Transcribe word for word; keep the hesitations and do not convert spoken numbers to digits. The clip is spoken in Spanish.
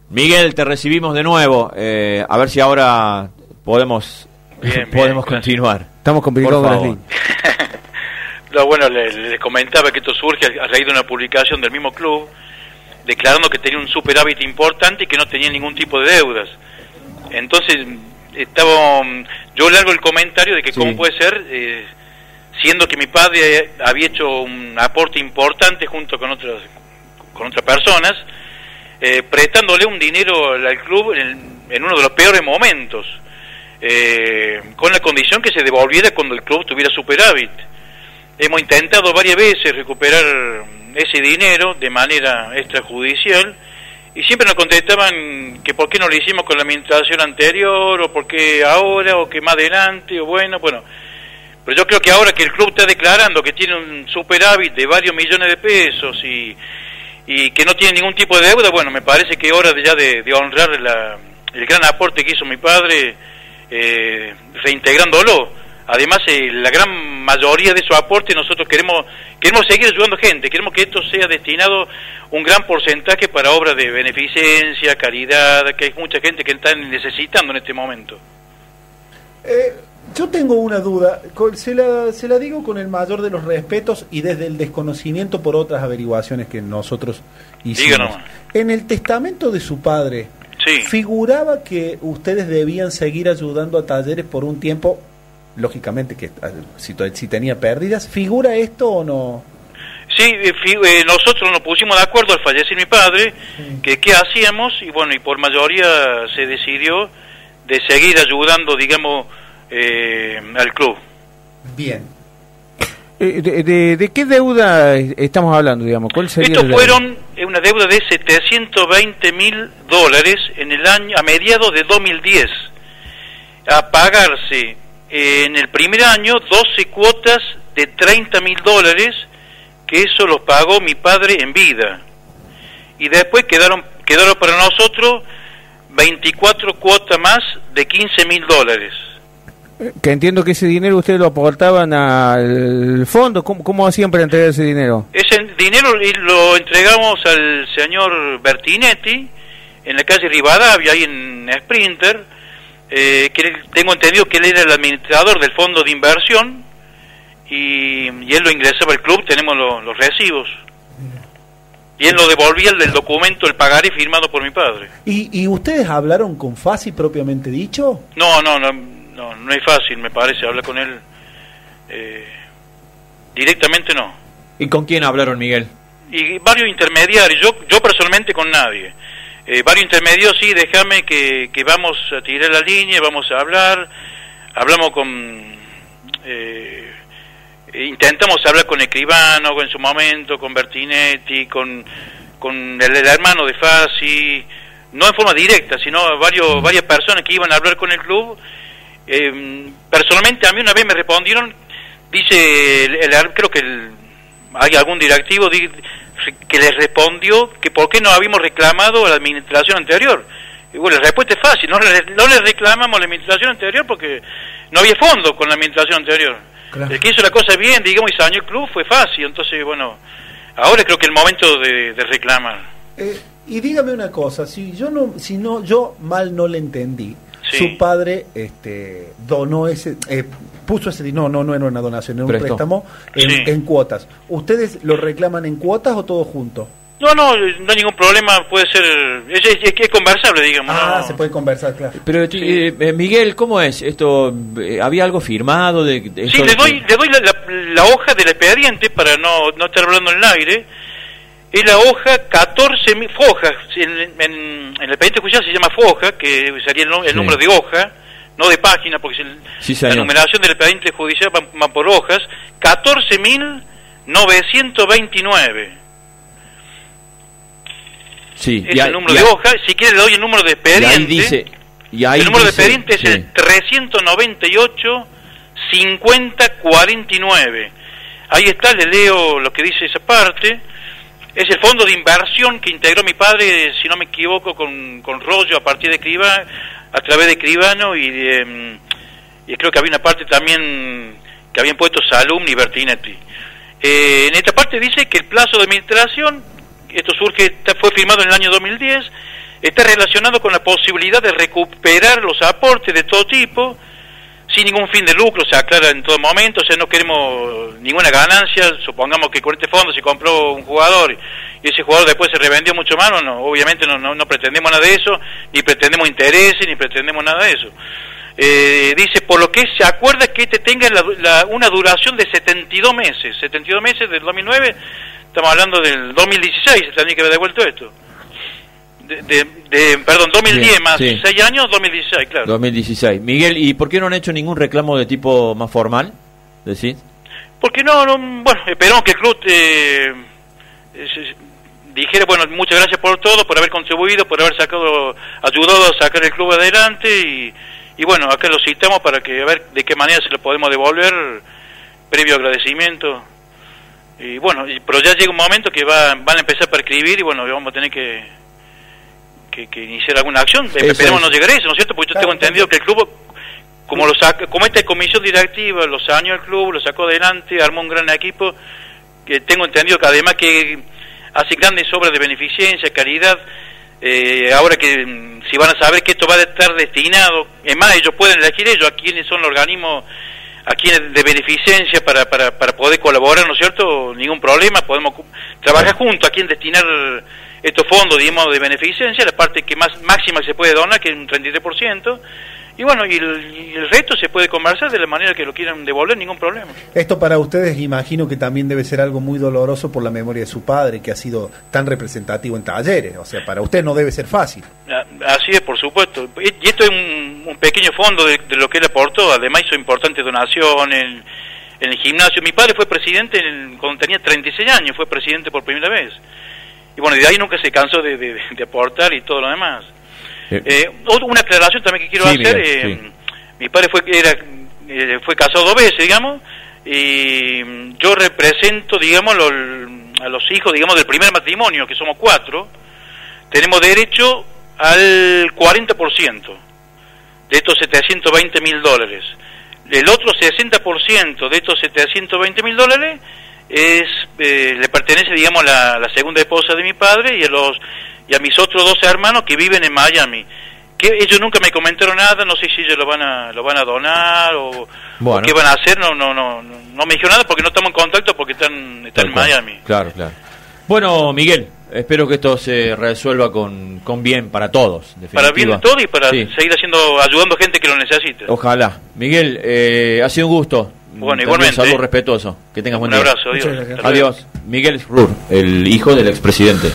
Miguel, te recibimos de nuevo. Eh, a ver si ahora podemos, bien, podemos bien, continuar. Gracias. Estamos complicando las líneas. No, bueno, les le comentaba que esto surge a raíz de una publicación del mismo club declarando que tenía un superávit importante y que no tenía ningún tipo de deudas. Entonces, estaba yo largo el comentario de que sí. cómo puede ser, eh, siendo que mi padre había hecho un aporte importante junto con otras con otras personas, eh, prestándole un dinero al club en, en uno de los peores momentos, eh, con la condición que se devolviera cuando el club tuviera superávit. Hemos intentado varias veces recuperar ese dinero de manera extrajudicial y siempre nos contestaban que por qué no lo hicimos con la administración anterior, o por qué ahora, o que más adelante, o bueno, bueno. Pero yo creo que ahora que el club está declarando que tiene un superávit de varios millones de pesos y, y que no tiene ningún tipo de deuda, bueno, me parece que es hora de ya de, de honrar la, el gran aporte que hizo mi padre, eh, reintegrándolo. Además, eh, la gran mayoría de su aporte nosotros queremos queremos seguir ayudando gente, queremos que esto sea destinado un gran porcentaje para obras de beneficencia, caridad, que hay mucha gente que está necesitando en este momento. Eh, yo tengo una duda, se la, se la digo con el mayor de los respetos y desde el desconocimiento por otras averiguaciones que nosotros hicimos. Díganos. En el testamento de su padre, sí. ¿figuraba que ustedes debían seguir ayudando a Talleres por un tiempo? Lógicamente que si, si tenía pérdidas, ¿figura esto o no? Sí, eh, nosotros nos pusimos de acuerdo al fallecer mi padre, sí. que qué hacíamos, y bueno, y por mayoría se decidió de seguir ayudando, digamos, eh, al club. Bien. Eh, de, de, ¿De qué deuda estamos hablando, digamos? ¿Cuál sería? Estos fueron una deuda de setecientos veinte mil dólares en el año, a mediados de dos mil diez, a pagarse en el primer año doce cuotas de treinta mil dólares, que eso los pagó mi padre en vida, y después quedaron quedaron para nosotros veinticuatro cuotas más de quince mil dólares. Que entiendo que ese dinero ustedes lo aportaban al fondo. ¿Cómo, cómo hacían para entregar ese dinero? Ese dinero lo entregamos al señor Bertinetti en la calle Rivadavia, ahí en Sprinter. Eh, que tengo entendido que él era el administrador del fondo de inversión y, y él lo ingresaba al club, tenemos lo, los recibos y él lo devolvía el, el documento, el pagaré firmado por mi padre. ¿Y, y ustedes hablaron con Fassi propiamente dicho? No, no, no, no, no es fácil, me parece, hablar con él eh, directamente no. ¿Y con quién hablaron, Miguel? Y varios intermediarios, yo, yo personalmente con nadie. Eh, varios intermedios, sí, déjame que, que vamos a tirar la línea, vamos a hablar, hablamos con, eh, intentamos hablar con Escribano en su momento, con Bertinetti, con, con el, el hermano de Fassi, no en forma directa, sino varios, varias personas que iban a hablar con el club. Eh, personalmente a mí una vez me respondieron, dice, el, el, creo que el, hay algún directivo, dice, que les respondió que por qué no habíamos reclamado a la administración anterior. Y bueno, la respuesta es fácil, no le, no le reclamamos a la administración anterior porque no había fondo con la administración anterior. Claro. El que hizo la cosa bien, digamos, y sañó el club fue fácil, entonces bueno, ahora creo que es el momento de, de reclamar. Eh, y dígame una cosa, si yo no, si no, yo mal no le entendí, sí. Su padre este donó ese, eh, puso ese, no, no, no era una donación, era un Prestó. préstamo en, sí. en cuotas. ¿Ustedes lo reclaman en cuotas o todo junto? No, no, no hay ningún problema, puede ser, es, es, es, es conversable, digamos. Ah, no. Se puede conversar, claro. Pero sí. eh, Miguel, ¿cómo es esto? ¿Había algo firmado? De, de Sí, le doy, le doy la, la, la hoja del expediente para no, no estar hablando en el aire. Es la hoja catorce mil fojas, en, en, en el expediente judicial se llama foja, que sería el, el sí. número de hoja, no de página, porque el, sí, la numeración del expediente judicial va, va por hojas, catorce mil novecientos veintinueve. Sí, es y el a, número y de a, hoja. Si quiere le doy el número de expediente. Y ahí dice, y ahí el número dice, de expediente es sí. el trescientos noventa y ocho cincuenta cuarenta y nueve. Ahí está, le leo lo que dice esa parte. Es el fondo de inversión que integró mi padre, si no me equivoco, con, con Rollo a partir de Escribano, a través de Escribano, y, de, y creo que había una parte también que habían puesto Salum y Bertinetti. Eh, en esta parte dice que el plazo de administración, esto surge, fue firmado en el año dos mil diez, está relacionado con la posibilidad de recuperar los aportes de todo tipo, sin ningún fin de lucro, se aclara en todo momento, o sea, no queremos ninguna ganancia. Supongamos que con este fondo se compró un jugador y ese jugador después se revendió mucho más, no, no, obviamente no, no, no pretendemos nada de eso, ni pretendemos intereses, ni pretendemos nada de eso. Eh, dice, por lo que se acuerda que este tenga la, la, una duración de setenta y dos meses, setenta y dos meses del dos mil nueve, estamos hablando del dos mil dieciséis, se tenía que haber devuelto esto. De, de, de, perdón, dos mil diez Bien, más sí. seis años, dos mil dieciséis, claro. dos mil dieciséis. Miguel, ¿y por qué no han hecho ningún reclamo de tipo más formal? ¿Decís? Porque no, no, bueno, esperamos que el club eh, eh, dijera, bueno, muchas gracias por todo, por haber contribuido, por haber sacado, ayudado a sacar el club adelante y, y bueno, acá lo citamos para que a ver de qué manera se lo podemos devolver, previo agradecimiento. Y bueno, y, pero ya llega un momento que va, van a empezar para escribir y bueno, vamos a tener que Que, que iniciar alguna acción. Eso esperemos es. No llegar a eso, ¿no es cierto? Porque yo tengo entendido que el club, como lo saca, como esta comisión directiva los años el club, lo sacó adelante, armó un gran equipo, que tengo entendido que además que hace grandes obras de beneficencia, caridad, eh, ahora que si van a saber que esto va a estar destinado, es más, ellos pueden elegir ellos a quiénes son los organismos, a quienes de beneficencia para, para, para poder colaborar, ¿no es cierto? Ningún problema, podemos trabajar juntos a quién destinar estos fondos, digamos, de beneficencia, la parte que más máxima se puede donar, que es un treinta y tres por ciento, y bueno, y el, y el resto se puede conversar de la manera que lo quieran devolver, ningún problema. Esto para ustedes imagino que también debe ser algo muy doloroso por la memoria de su padre, que ha sido tan representativo en Talleres, o sea, para usted no debe ser fácil. Así es, por supuesto, y esto es un, un pequeño fondo de, de lo que él aportó, además hizo importantes donaciones en, en el gimnasio. Mi padre fue presidente en, cuando tenía treinta y seis años, fue presidente por primera vez. Y bueno, de ahí nunca se cansó de, de, de aportar y todo lo demás. Eh, eh, una aclaración también que quiero sí, hacer, Miguel, eh, sí. Mi padre fue era eh, fue casado dos veces, digamos, y yo represento, digamos, lo, a los hijos, digamos, del primer matrimonio, que somos cuatro, tenemos derecho al cuarenta por ciento de estos setecientos veinte mil dólares. El otro sesenta por ciento de estos setecientos veinte mil dólares es eh, le pertenece, digamos, a la, la segunda esposa de mi padre y a los y a mis otros dos hermanos que viven en Miami, que ellos nunca me comentaron nada, no sé si ellos lo van a lo van a donar o, bueno. o qué van a hacer, no no no no me dijeron nada porque no estamos en contacto porque están están en Miami. Claro, claro. Bueno, Miguel, espero que esto se resuelva con, con bien para todos. Para bien de todos y para sí. seguir haciendo ayudando gente que lo necesite. Ojalá. Miguel, eh, ha sido un gusto. Bueno, igualmente. Un saludo respetuoso. Que tengas buen un día. Un abrazo. Adiós. Adiós. Miguel Rur, el hijo del expresidente.